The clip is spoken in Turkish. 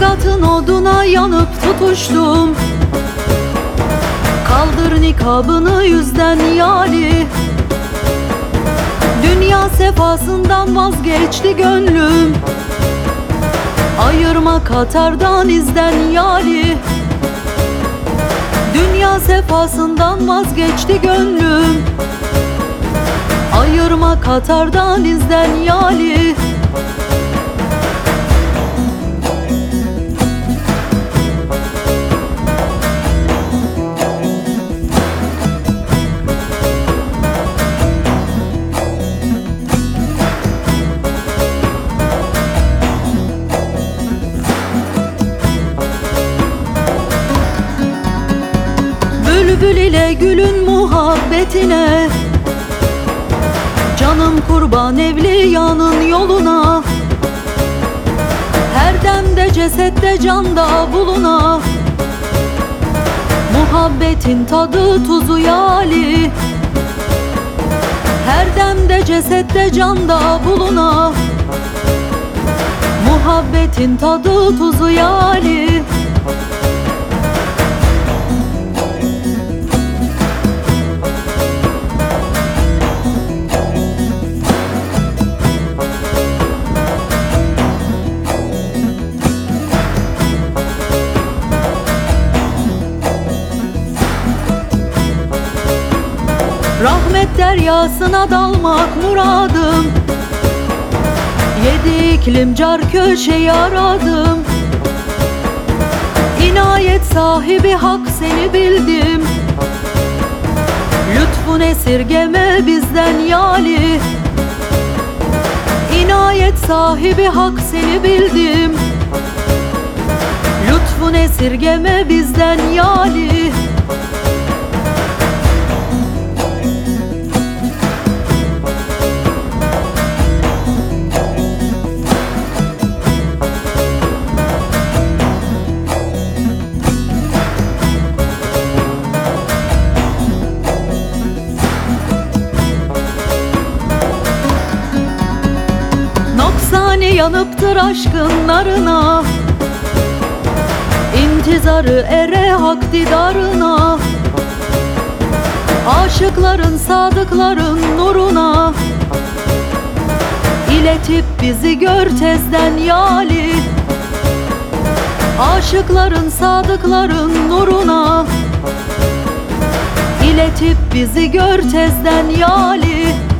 Fırat'ın oduna yanıp tutuştum. Kaldır nikabını yüzden yali. Dünya sefasından vazgeçti gönlüm. Ayırma Katar'dan izden yali. Dünya sefasından vazgeçti gönlüm. Ayırma Katar'dan izden yali. Bülbül ile gülün muhabbetine, canım kurban evliyanın yoluna. Her demde cesette canda buluna, muhabbetin tadı tuzu yali. Her demde cesette canda buluna, muhabbetin tadı tuzu yali. Rahmet deryasına dalmak muradım. Yedi iklim car köşeyi aradım. İnayet sahibi hak seni bildim. Lütfun esirgeme bizden yali. İnayet sahibi hak seni bildim. Lütfun esirgeme bizden yali. Noksani yanıptır aşkın narına, İntizarı ere hak didarına. Aşıkların sadıkların nuruna, İletip bizi gör tezden yali. Aşıkların sadıkların nuruna, İletip bizi gör tezden yali.